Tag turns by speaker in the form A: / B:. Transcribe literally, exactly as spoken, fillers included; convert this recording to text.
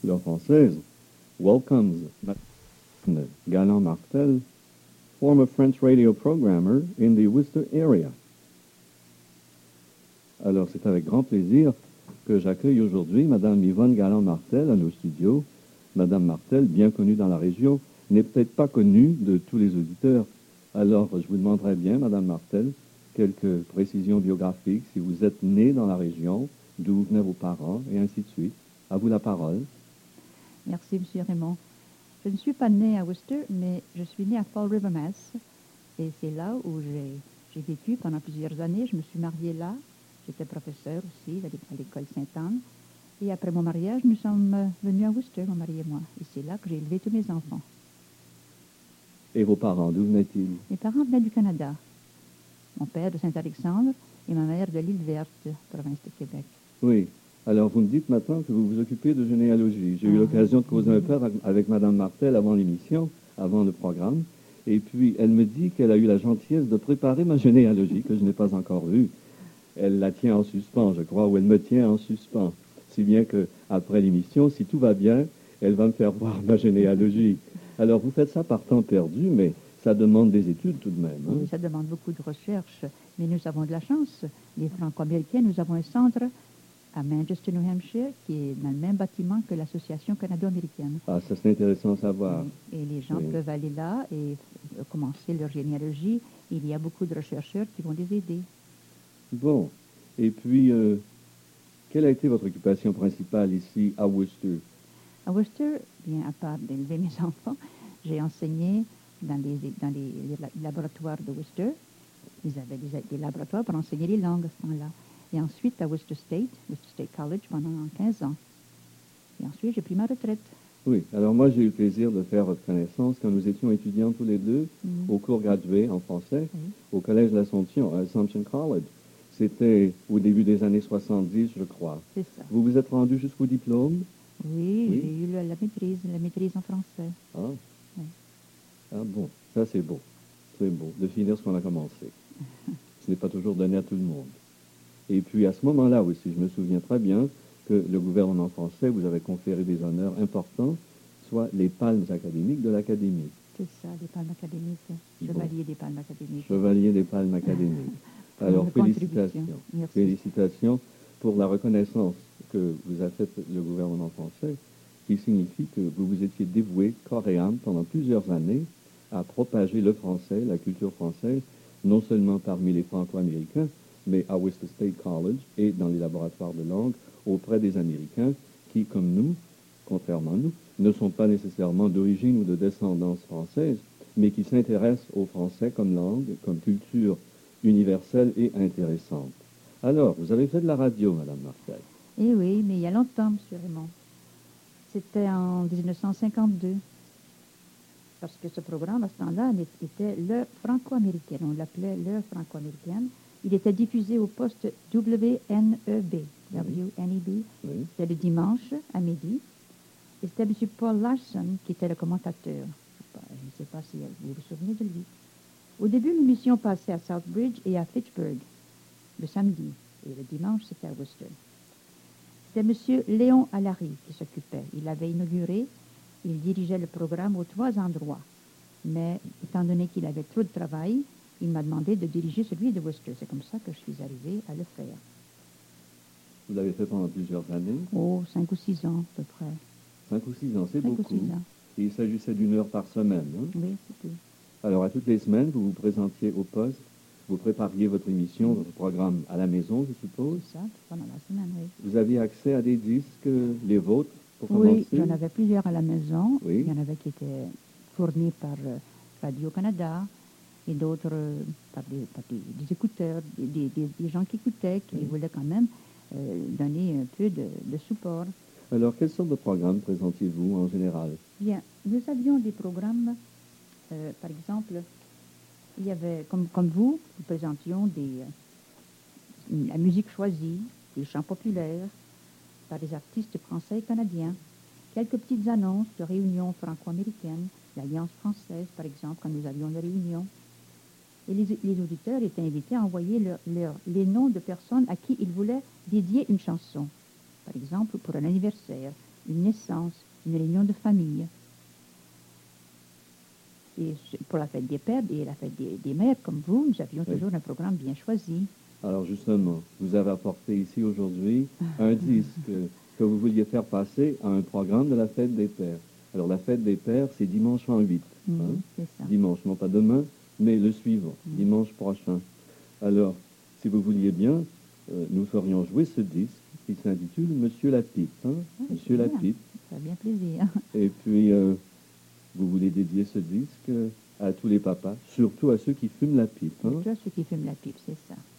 A: couleur française, welcomes Madame Galland-Martel, former French radio programmer in the Worcester area. Alors, c'est avec grand plaisir que j'accueille aujourd'hui Madame Yvonne Galland-Martel à nos studios. Madame Martel, bien connue dans la région, n'est peut-être pas connue de tous les auditeurs. Alors, je vous demanderai bien, Madame Martel, quelques précisions biographiques, si vous êtes née dans la région, d'où venaient vos parents, et ainsi de suite. À vous la parole.
B: Merci, M. Raymond. Je ne suis pas née à Worcester, mais je suis née à Fall River, Mass. Et c'est là où j'ai, j'ai vécu pendant plusieurs années. Je me suis mariée là. J'étais professeure aussi à l'école Sainte-Anne. Et après mon mariage, nous sommes venus à Worcester, mon mari et moi. Et c'est là que j'ai élevé tous mes enfants.
A: Et vos parents, d'où venaient-ils?
B: Mes parents venaient du Canada. Mon père de Saint-Alexandre et ma mère de l'île Verte, province de Québec.
A: Oui. Alors, vous me dites maintenant que vous vous occupez de généalogie. J'ai
B: Ah,
A: eu l'occasion de causer
B: oui.
A: un peu avec, avec Madame Martel avant l'émission, avant le programme. Et puis, elle me dit qu'elle a eu la gentillesse de préparer ma généalogie, que je n'ai pas encore vue. Elle la tient en suspens, je crois, ou elle me tient en suspens. Si bien que après l'émission, si tout va bien, elle va me faire voir ma généalogie. Alors, vous faites ça par temps perdu, mais ça demande des études tout de même. Hein?
B: Oui, ça demande beaucoup de recherche. Mais nous avons de la chance. Les Franco-Américains, nous avons un centre à Manchester, New Hampshire, qui est dans le même bâtiment que l'Association canado-américaine.
A: Ah, ça c'est intéressant à savoir.
B: Et, et les gens
A: Oui.
B: peuvent aller là et euh, commencer leur généalogie. Il y a beaucoup de chercheurs qui vont les aider.
A: Bon. Et puis, euh, quelle a été votre occupation principale ici à Worcester?
B: À Worcester, bien à part d'élever mes enfants, j'ai enseigné dans les, dans les, les laboratoires de Worcester. Ils avaient des, des laboratoires pour enseigner les langues à ce temps-là. Et ensuite à Worcester State, Worcester State College pendant quinze ans. Et ensuite, j'ai pris ma retraite.
A: Oui. Alors moi, j'ai eu le plaisir de faire votre connaissance quand nous étions étudiants tous les deux
B: Mhm.
A: au cours gradué en français
B: Oui.
A: au Collège de l'Assomption, à Assumption College. C'était au début des années soixante-dix, je crois.
B: C'est ça.
A: Vous vous êtes rendu jusqu'au diplôme?
B: Oui,
A: Oui.
B: j'ai eu la, la maîtrise, la maîtrise en français.
A: Ah.
B: Oui.
A: Ah bon, ça c'est beau. C'est beau de finir ce qu'on a commencé. Ce n'est pas toujours donné à tout le monde. Et puis à ce moment-là aussi, je me souviens très bien que le gouvernement français vous avait conféré des honneurs importants, soit les palmes académiques de l'Académie.
B: C'est ça, les palmes académiques.
A: Bon.
B: Chevalier des palmes académiques.
A: Chevalier des palmes académiques.
B: Pour
A: Alors
B: une
A: félicitations.
B: contribution. Merci.
A: Félicitations pour la reconnaissance que vous a faite le gouvernement français, qui signifie que vous vous étiez dévoué corps et âme pendant plusieurs années à propager le français, la culture française, non seulement parmi les Franco-Américains, mais à Worcester State College et dans les laboratoires de langue auprès des Américains qui, comme nous, contrairement à nous, ne sont pas nécessairement d'origine ou de descendance française, mais qui s'intéressent au français comme langue, comme culture universelle et intéressante. Alors, vous avez fait de la radio, Madame Martel.
B: Eh oui, mais il y a longtemps, M. Raymond. C'était en dix-neuf cent cinquante-deux. Parce que ce programme, à ce temps-là, était l'heure franco-américaine. On l'appelait l'heure franco-américaine. Il était diffusé au poste W N E B. W N E B.
A: Oui.
B: C'était le dimanche à midi. Et c'était M. Paul Larson qui était le commentateur. Je ne sais pas si vous vous souvenez de lui. Au début, l'émission passait à Southbridge et à Fitchburg, le samedi. Et le dimanche, c'était à Worcester. C'était M. Léon Allary qui s'occupait. Il avait inauguré, il dirigeait le programme aux trois endroits. Mais étant donné qu'il avait trop de travail, il m'a demandé de diriger celui de Worcester. C'est comme ça que je suis arrivée à le faire.
A: Vous l'avez fait pendant plusieurs années,
B: Oh, cinq ou six ans, à peu près.
A: cinq ou six ans, c'est
B: Cinq ou
A: beaucoup.
B: six ans.
A: Et il s'agissait d'une heure par semaine. Hein?
B: Oui, c'est tout.
A: Alors, à toutes les semaines, vous vous présentiez au poste, vous prépariez votre émission, votre programme à la maison, je suppose.
B: C'est ça, pendant la semaine, oui.
A: Vous aviez accès à des disques, les vôtres, pour
B: Oui,
A: commencer?
B: j'en avais plusieurs à la maison.
A: Oui.
B: Il y en avait qui étaient fournis par euh, Radio-Canada et d'autres euh, par, des, par des, des écouteurs, des, des, des, des gens qui écoutaient, qui
A: Oui.
B: voulaient quand même euh, donner un peu de, de support.
A: Alors, quelle sorte de programme présentiez-vous en général?
B: Bien, nous avions des programmes, euh, par exemple, il y avait, comme, comme vous, nous présentions des, euh, la musique choisie, des chants populaires, par des artistes français et canadiens. Quelques petites annonces de réunions franco-américaines, l'Alliance française, par exemple, quand nous avions une réunion. Et les, les auditeurs étaient invités à envoyer leur, leur, les noms de personnes à qui ils voulaient dédier une chanson. Par exemple, pour un anniversaire, une naissance, une réunion de famille. Et pour la fête des pères et la fête des, des mères, comme vous, nous avions
A: Oui.
B: toujours un programme bien choisi.
A: Alors justement, vous avez apporté ici aujourd'hui un disque que vous vouliez faire passer à un programme de la fête des pères. Alors la fête des pères, c'est dimanche en huit.
B: Mhm,
A: hein.
B: c'est ça.
A: Dimanche, non pas demain, mais le suivant,
B: Mhm.
A: dimanche prochain. Alors, si vous vouliez bien, euh, nous ferions jouer ce disque qui s'intitule Monsieur la Pipe. hein.
B: Ah,
A: Monsieur
B: c'est
A: la
B: bien.
A: Pipe.
B: Ça fait bien plaisir.
A: Et puis, euh, vous voulez dédier ce disque à tous les papas, surtout à ceux qui fument la pipe. hein.
B: Et toi, ceux qui fument la pipe, c'est ça.